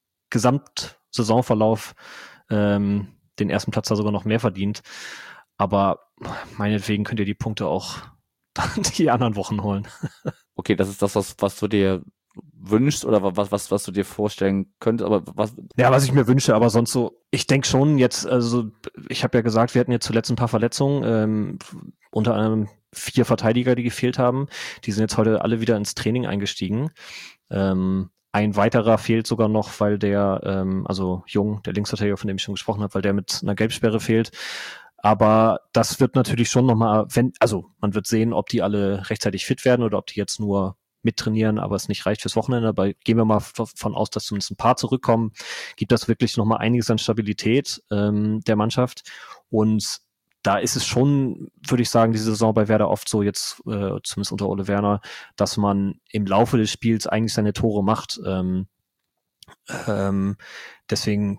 Gesamtsaisonverlauf ähm, den ersten Platz da sogar noch mehr verdient. Aber meinetwegen könnt ihr die Punkte auch die anderen Wochen holen. Okay, das ist das, was, was du dir wünschst oder was, was, was du dir vorstellen könntest, aber was. Ja, was ich mir wünsche, aber sonst so, ich denke schon jetzt, also ich habe ja gesagt, wir hatten jetzt zuletzt ein paar Verletzungen, ähm, unter anderem vier Verteidiger, die gefehlt haben. Die sind jetzt heute alle wieder ins Training eingestiegen. Ähm, ein weiterer fehlt sogar noch, weil der, ähm, also Jung, der Linksverteidiger, von dem ich schon gesprochen habe, weil der mit einer Gelbsperre fehlt. Aber das wird natürlich schon nochmal, wenn, also man wird sehen, ob die alle rechtzeitig fit werden oder ob die jetzt nur mittrainieren, aber es nicht reicht fürs Wochenende. Aber gehen wir mal davon aus, dass zumindest ein paar zurückkommen, gibt das wirklich nochmal einiges an Stabilität ähm, der Mannschaft. Und da ist es schon, würde ich sagen, diese Saison bei Werder oft so jetzt, äh, zumindest unter Ole Werner, dass man im Laufe des Spiels eigentlich seine Tore macht. Ähm, ähm, deswegen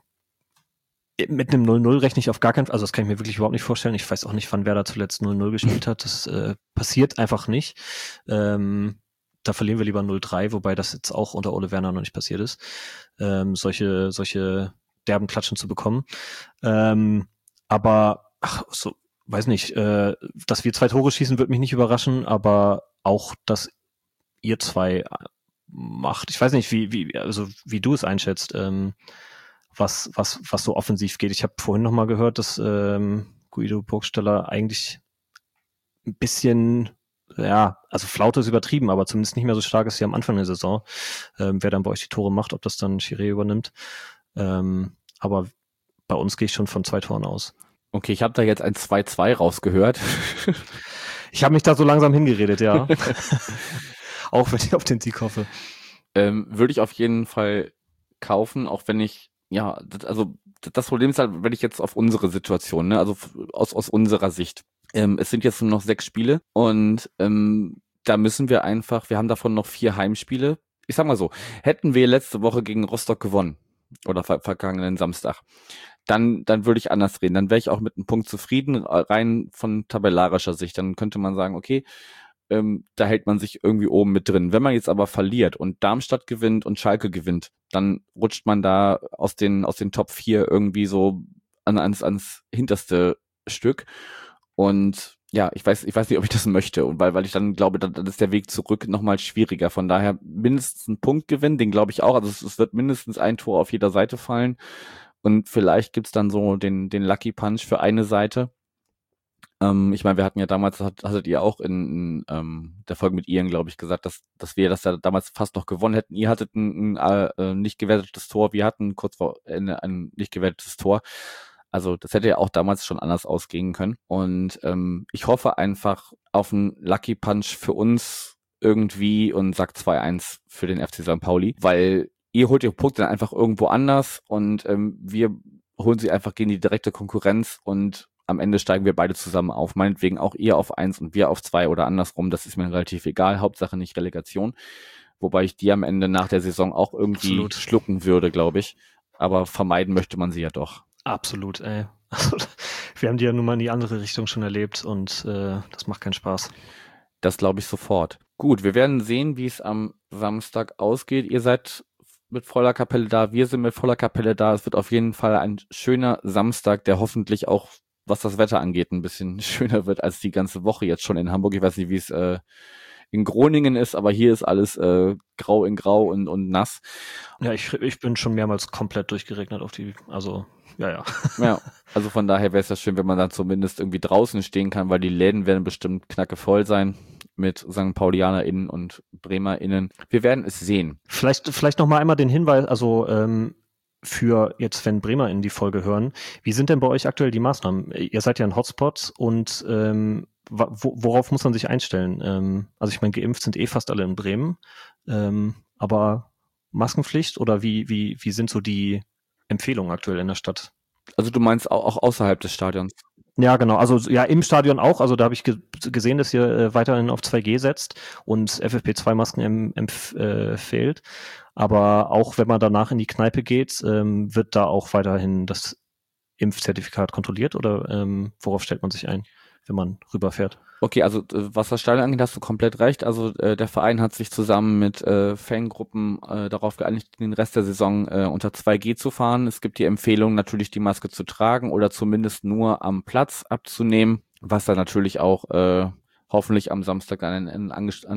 mit einem null null rechne ich auf gar keinen Fall, also das kann ich mir wirklich überhaupt nicht vorstellen. Ich weiß auch nicht, wann Werder zuletzt null null gespielt hat. Das äh, passiert einfach nicht. Ähm, da verlieren wir lieber null drei, wobei das jetzt auch unter Ole Werner noch nicht passiert ist, ähm, solche solche derben Klatschen zu bekommen. Ähm, aber, ach, so, weiß nicht, äh, dass wir zwei Tore schießen, wird mich nicht überraschen, aber auch, dass ihr zwei macht. Ich weiß nicht, wie, wie, also wie du es einschätzt, ähm, was, was, was so offensiv geht. Ich habe vorhin noch mal gehört, dass ähm, Guido Burgstaller eigentlich ein bisschen, ja, also Flaute ist übertrieben, aber zumindest nicht mehr so stark ist wie am Anfang der Saison. Ähm, wer dann bei euch die Tore macht, ob das dann Chiré übernimmt. Ähm, aber bei uns gehe ich schon von zwei Toren aus. Okay, ich habe da jetzt ein zwei zwei rausgehört. Ich habe mich da so langsam hingeredet, ja. Auch wenn ich auf den Sieg hoffe. Ähm, würde ich auf jeden Fall kaufen, auch wenn ich, ja, das, also das Problem ist halt, wenn ich jetzt auf unsere Situation, ne, also aus, aus unserer Sicht. Ähm, es sind jetzt nur noch sechs Spiele und ähm, da müssen wir einfach, wir haben davon noch vier Heimspiele. Ich sag mal so, hätten wir letzte Woche gegen Rostock gewonnen oder ver- vergangenen Samstag, dann dann würde ich anders reden. Dann wäre ich auch mit einem Punkt zufrieden, rein von tabellarischer Sicht. Dann könnte man sagen, okay, ähm, da hält man sich irgendwie oben mit drin. Wenn man jetzt aber verliert und Darmstadt gewinnt und Schalke gewinnt, dann rutscht man da aus den aus den Top vier irgendwie so an, ans ans hinterste Stück. Und ja, ich weiß, ich weiß nicht, ob ich das möchte. Und weil, weil ich dann glaube, dann, dann ist der Weg zurück nochmal schwieriger. Von daher mindestens einen Punkt gewinnen, den glaube ich auch. Also es, es wird mindestens ein Tor auf jeder Seite fallen. Und vielleicht gibt's dann so den, den Lucky Punch für eine Seite. Ähm, ich meine, wir hatten ja damals, hat, hattet ihr auch in, in ähm, der Folge mit Ian, glaube ich, gesagt, dass, dass wir das ja damals fast noch gewonnen hätten. Ihr hattet ein, ein äh, nicht gewertetes Tor, wir hatten kurz vor Ende ein nicht gewertetes Tor. Also das hätte ja auch damals schon anders ausgehen können. Und ähm, ich hoffe einfach auf einen Lucky Punch für uns irgendwie und sag zwei eins für den F C Sankt Pauli, weil ihr holt ihre Punkte dann einfach irgendwo anders und ähm, wir holen sie einfach gegen die direkte Konkurrenz und am Ende steigen wir beide zusammen auf. Meinetwegen auch ihr auf eins und wir auf zwei oder andersrum. Das ist mir relativ egal. Hauptsache nicht Relegation. Wobei ich die am Ende nach der Saison auch irgendwie Absolut. schlucken würde, glaube ich. Aber vermeiden möchte man sie ja doch. Absolut, ey. Wir haben die ja nun mal in die andere Richtung schon erlebt und äh, das macht keinen Spaß. Das glaube ich sofort. Gut, wir werden sehen, wie es am Samstag ausgeht. Ihr seid mit voller Kapelle da, wir sind mit voller Kapelle da. Es wird auf jeden Fall ein schöner Samstag, der hoffentlich auch, was das Wetter angeht, ein bisschen schöner wird als die ganze Woche jetzt schon in Hamburg. Ich weiß nicht, wie es äh, in Groningen ist, aber hier ist alles äh, grau in grau und, und nass. Ja, ich, ich bin schon mehrmals komplett durchgeregnet auf die, also ja, ja. Ja, also von daher wäre es ja schön, wenn man dann zumindest irgendwie draußen stehen kann, weil die Läden werden bestimmt knackevoll sein mit Sankt PaulianerInnen und BremerInnen. Wir werden es sehen. Vielleicht, vielleicht noch mal einmal den Hinweis, also ähm, für jetzt, wenn Bremer in die Folge hören, wie sind denn bei euch aktuell die Maßnahmen? Ihr seid ja ein Hotspot und ähm, wo, worauf muss man sich einstellen? Ähm, also ich meine, geimpft sind eh fast alle in Bremen, ähm, aber Maskenpflicht oder wie, wie, wie sind so die Empfehlungen aktuell in der Stadt? Also du meinst auch, auch außerhalb des Stadions? Ja, genau. Also ja, im Stadion auch. Also da habe ich ge- gesehen, dass ihr äh, weiterhin auf zwei G setzt und F F P zwei Masken em- empfiehlt. Aber auch wenn man danach in die Kneipe geht, ähm, wird da auch weiterhin das Impfzertifikat kontrolliert oder ähm, worauf stellt man sich ein, wenn man rüberfährt? Okay, also was das Stadion angeht, hast du komplett recht. Also äh, der Verein hat sich zusammen mit äh, Fangruppen äh, darauf geeinigt, den Rest der Saison äh, unter zwei G zu fahren. Es gibt die Empfehlung, natürlich die Maske zu tragen oder zumindest nur am Platz abzunehmen, was dann natürlich auch äh, hoffentlich am Samstag einen, einen ange- an,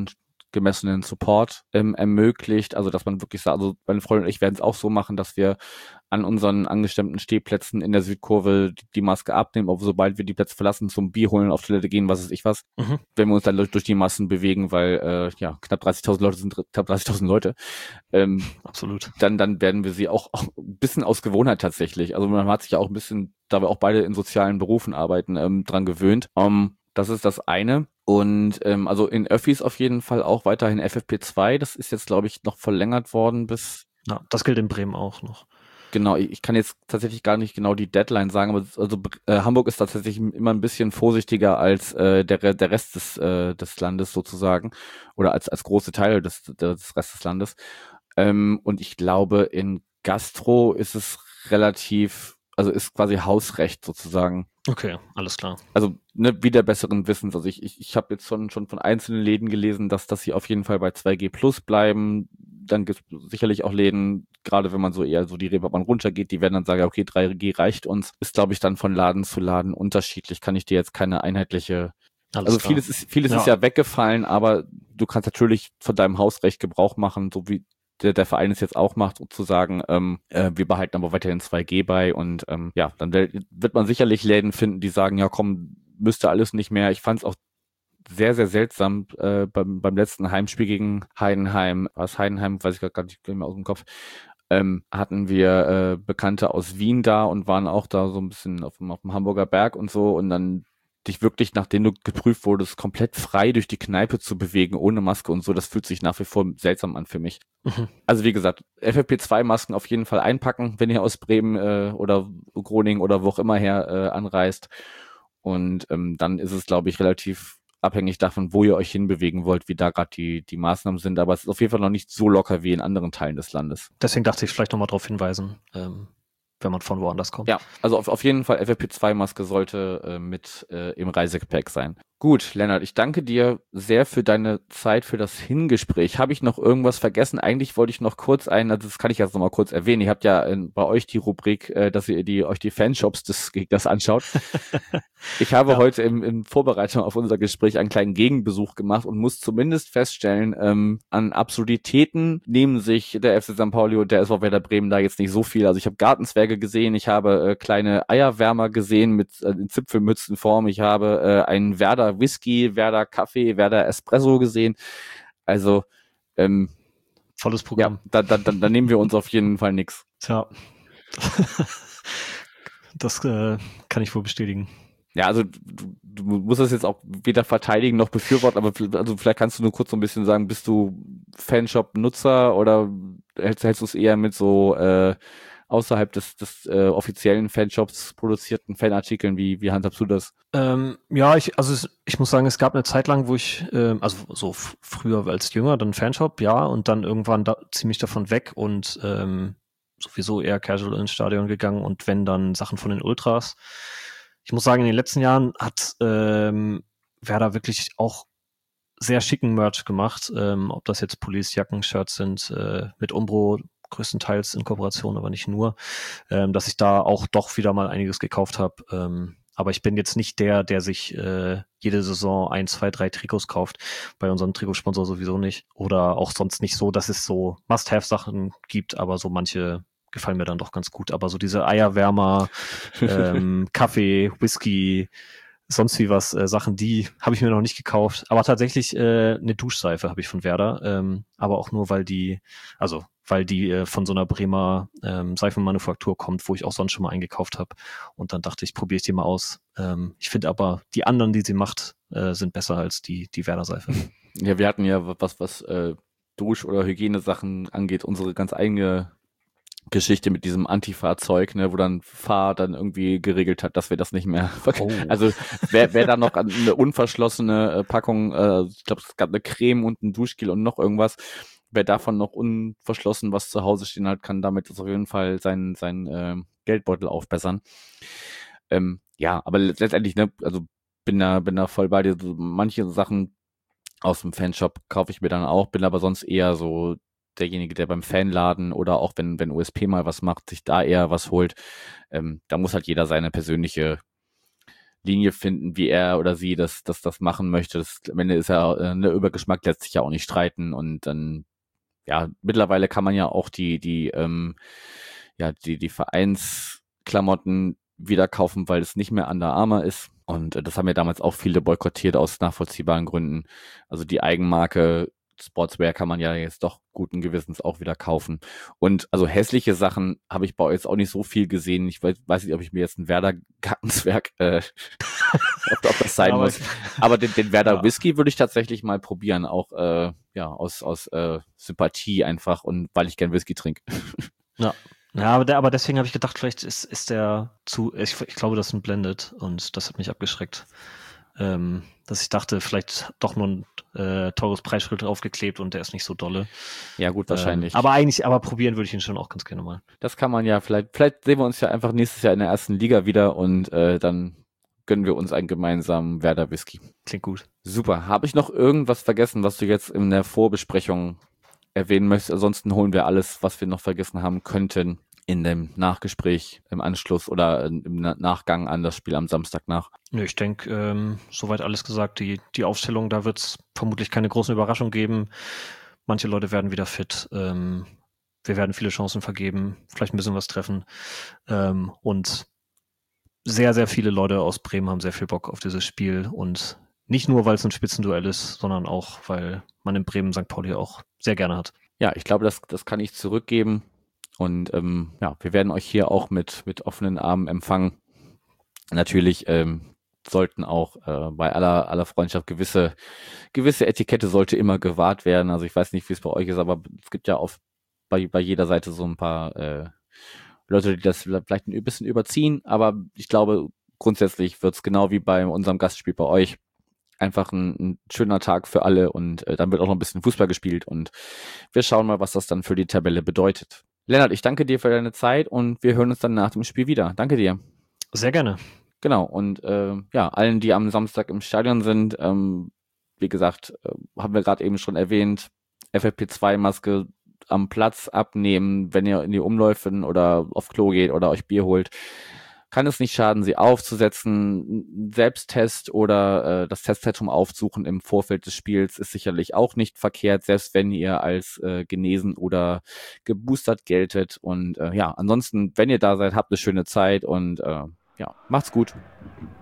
angemessenen Support ähm, ermöglicht. Also dass man wirklich sagt, also meine Freundin und ich werden es auch so machen, dass wir an unseren angestemmten Stehplätzen in der Südkurve die, die Maske abnehmen, aber sobald wir die Plätze verlassen, zum Bier holen, auf Toilette gehen, was weiß ich was, mhm. wenn wir uns dann durch, durch die Massen bewegen, weil äh, ja knapp dreißigtausend Leute sind knapp dreißigtausend Leute. Ähm, Absolut. Dann, dann werden wir sie auch, auch ein bisschen aus Gewohnheit tatsächlich. Also man hat sich ja auch ein bisschen, da wir auch beide in sozialen Berufen arbeiten, ähm, dran gewöhnt. Um, das ist das eine. Und ähm, also in Öffis auf jeden Fall auch weiterhin F F P zwei. Das ist jetzt, glaube ich, noch verlängert worden bis... Ja, das gilt in Bremen auch noch. Genau, ich kann jetzt tatsächlich gar nicht genau die Deadline sagen, aber also äh, Hamburg ist tatsächlich immer ein bisschen vorsichtiger als äh, der der Rest des äh, des Landes sozusagen oder als als große Teile des des Rest des Landes. Ähm, und ich glaube, in Gastro ist es relativ, also ist quasi Hausrecht sozusagen. Okay, alles klar. Also ne, wieder besseren Wissens. Also ich ich, ich habe jetzt schon schon von einzelnen Läden gelesen, dass dass sie auf jeden Fall bei zwei G plus bleiben. Dann gibt es sicherlich auch Läden, gerade wenn man so eher so die Reeperbahn runtergeht, die werden dann sagen, okay, drei G reicht uns. Ist, glaube ich, dann von Laden zu Laden unterschiedlich. Kann ich dir jetzt keine einheitliche... Alles also klar. vieles ist vieles ja. ist ja weggefallen, aber du kannst natürlich von deinem Hausrecht Gebrauch machen, so wie der, der Verein es jetzt auch macht, sozusagen, ähm, äh, wir behalten aber weiterhin zwei G bei und ähm, ja, dann wird man sicherlich Läden finden, die sagen, ja komm, müsste alles nicht mehr. Ich fand es auch sehr, sehr seltsam äh, beim, beim letzten Heimspiel gegen Heidenheim, was Heidenheim, weiß ich gar nicht mehr aus dem Kopf, ähm, hatten wir äh, Bekannte aus Wien da und waren auch da so ein bisschen auf dem, auf dem Hamburger Berg und so und dann dich wirklich, nachdem du geprüft wurdest, komplett frei durch die Kneipe zu bewegen, ohne Maske und so, das fühlt sich nach wie vor seltsam an für mich. Mhm. Also wie gesagt, F F P zwei Masken auf jeden Fall einpacken, wenn ihr aus Bremen äh, oder Groningen oder wo auch immer her äh, anreist und ähm, dann ist es, glaube ich, relativ abhängig davon, wo ihr euch hinbewegen wollt, wie da gerade die, die Maßnahmen sind. Aber es ist auf jeden Fall noch nicht so locker wie in anderen Teilen des Landes. Deswegen dachte ich vielleicht nochmal darauf hinweisen, ähm, wenn man von woanders kommt. Ja, also auf, auf jeden Fall F F P zwei Maske sollte äh, mit äh, im Reisegepäck sein. Gut, Lennart, ich danke dir sehr für deine Zeit, für das Hingespräch. Habe ich noch irgendwas vergessen? Eigentlich wollte ich noch kurz ein, also das kann ich jetzt noch mal kurz erwähnen. Ihr habt ja in, bei euch die Rubrik, äh, dass ihr die, euch die Fanshops des Gegners anschaut. Ich habe ja. heute im, in Vorbereitung auf unser Gespräch einen kleinen Gegenbesuch gemacht und muss zumindest feststellen, ähm, an Absurditäten nehmen sich der F C Sankt Pauli und der S V Werder Bremen da jetzt nicht so viel. Also ich habe Gartenzwerge gesehen, ich habe äh, kleine Eierwärmer gesehen mit äh, in Zipfelmützenform, ich habe äh, einen Werder Whisky, Werder Kaffee, Werder Espresso gesehen. Also ähm, volles Programm. Ja, da, da, da, da nehmen wir uns auf jeden Fall nix. Tja, das äh, kann ich wohl bestätigen. Ja, also du, du musst das jetzt auch weder verteidigen noch befürworten, aber also vielleicht kannst du nur kurz so ein bisschen sagen, bist du Fanshop-Nutzer oder hältst, hältst du es eher mit so äh, außerhalb des, des äh, offiziellen Fanshops produzierten Fanartikeln? Wie, wie handhabst du das? Ähm, ja, ich, also es, ich muss sagen, es gab eine Zeit lang, wo ich, ähm, also so f- früher als Jünger, dann Fanshop, ja, und dann irgendwann da, ziemlich davon weg und ähm, sowieso eher casual ins Stadion gegangen und wenn dann Sachen von den Ultras. Ich muss sagen, in den letzten Jahren hat ähm, Werder wirklich auch sehr schicken Merch gemacht, ähm, ob das jetzt Police-Jacken, Shirts sind, äh, mit Umbro größtenteils in Kooperation, aber nicht nur, ähm, dass ich da auch doch wieder mal einiges gekauft habe. Ähm, aber ich bin jetzt nicht der, der sich äh, jede Saison ein, zwei, drei Trikots kauft. Bei unserem Trikotsponsor sowieso nicht. Oder auch sonst nicht so, dass es so Must-Have-Sachen gibt, aber so manche gefallen mir dann doch ganz gut. Aber so diese Eierwärmer, ähm, Kaffee, Whisky, sonst wie was, äh, Sachen, die habe ich mir noch nicht gekauft. Aber tatsächlich äh, eine Duschseife habe ich von Werder. Ähm, aber auch nur, weil die, also weil die äh, von so einer Bremer ähm, Seifenmanufaktur kommt, wo ich auch sonst schon mal eingekauft habe. Und dann dachte ich, probiere ich die mal aus. Ähm, ich finde aber, die anderen, die sie macht, äh, sind besser als die, die Werder-Seife. Ja, wir hatten ja was, was äh, Dusch- oder Hygienesachen angeht, unsere ganz eigene Geschichte mit diesem Antifa-Zeug, ne, wo dann Fahr dann irgendwie geregelt hat, dass wir das nicht mehr oh. Also wer, wer da noch eine unverschlossene äh, Packung, äh, ich glaube, es gab eine Creme und ein Duschgel und noch irgendwas, wer davon noch unverschlossen was zu Hause stehen hat, kann damit auf jeden Fall seinen seinen äh, Geldbeutel aufbessern. Ähm, ja, aber letztendlich, ne, also bin da, bin da voll bei dir. So, manche Sachen aus dem Fanshop kaufe ich mir dann auch, bin aber sonst eher so derjenige, der beim Fanladen oder auch wenn, wenn U S P mal was macht, sich da eher was holt. Ähm, da muss halt jeder seine persönliche Linie finden, wie er oder sie das, das, das machen möchte. Das, am Ende ist ja, äh, ne, über Geschmack lässt sich ja auch nicht streiten und dann, ja, mittlerweile kann man ja auch die, die, ähm, ja, die, die Vereinsklamotten wieder kaufen, weil es nicht mehr Under Armour ist. Und äh, das haben ja damals auch viele boykottiert aus nachvollziehbaren Gründen. Also die Eigenmarke Sportswear kann man ja jetzt doch guten Gewissens auch wieder kaufen. Und also hässliche Sachen habe ich bei euch jetzt auch nicht so viel gesehen. Ich weiß, weiß nicht, ob ich mir jetzt ein Werder Gartenzwerg, äh, ob, ob das sein Ja, aber muss. Aber den, den Werder Ja. Whisky würde ich tatsächlich mal probieren, auch äh, ja aus aus äh, Sympathie einfach und weil ich gern Whisky trinke. Ja. Ja, aber, der, aber deswegen habe ich gedacht, vielleicht ist, ist der zu, ich, ich glaube, das ist ein Blended und das hat mich abgeschreckt. Ähm, dass ich dachte, vielleicht doch nur ein äh, teures Preisschild draufgeklebt und der ist nicht so dolle. Ja gut, wahrscheinlich. Ähm, aber eigentlich, aber probieren würde ich ihn schon auch ganz gerne mal. Das kann man ja vielleicht, vielleicht sehen wir uns ja einfach nächstes Jahr in der ersten Liga wieder und äh, dann gönnen wir uns einen gemeinsamen Werder Whisky. Klingt gut. Super. Habe ich noch irgendwas vergessen, was du jetzt in der Vorbesprechung erwähnen möchtest? Ansonsten holen wir alles, was wir noch vergessen haben könnten, in dem Nachgespräch im Anschluss oder im Nachgang an das Spiel am Samstag nach. Nö, ich denke, ähm, soweit alles gesagt. Die, die Aufstellung, da wird es vermutlich keine großen Überraschungen geben. Manche Leute werden wieder fit. Ähm, wir werden viele Chancen vergeben, vielleicht ein bisschen was treffen. Ähm, und sehr, sehr viele Leute aus Bremen haben sehr viel Bock auf dieses Spiel. Und nicht nur, weil es ein Spitzenduell ist, sondern auch, weil man in Bremen Sankt Pauli auch sehr gerne hat. Ja, ich glaube, das, das kann ich zurückgeben. Und ähm, ja, wir werden euch hier auch mit, mit offenen Armen empfangen. Natürlich ähm, sollten auch äh, bei aller, aller Freundschaft gewisse, gewisse Etikette sollte immer gewahrt werden. Also ich weiß nicht, wie es bei euch ist, aber es gibt ja oft bei, bei jeder Seite so ein paar äh, Leute, die das vielleicht ein bisschen überziehen. Aber ich glaube, grundsätzlich wird es genau wie bei unserem Gastspiel bei euch einfach ein, ein schöner Tag für alle und äh, dann wird auch noch ein bisschen Fußball gespielt und wir schauen mal, was das dann für die Tabelle bedeutet. Lennart, ich danke dir für deine Zeit und wir hören uns dann nach dem Spiel wieder. Danke dir. Sehr gerne. Genau, und äh, ja, allen, die am Samstag im Stadion sind, ähm, wie gesagt, äh, haben wir gerade eben schon erwähnt, F F P zwei Maske am Platz abnehmen, wenn ihr in die Umläufe oder auf Klo geht oder euch Bier holt. Kann es nicht schaden, sie aufzusetzen. Selbsttest oder äh, das Testzentrum aufsuchen im Vorfeld des Spiels ist sicherlich auch nicht verkehrt, selbst wenn ihr als äh, genesen oder geboostert geltet. Und äh, ja, ansonsten, wenn ihr da seid, habt eine schöne Zeit und äh, ja, macht's gut.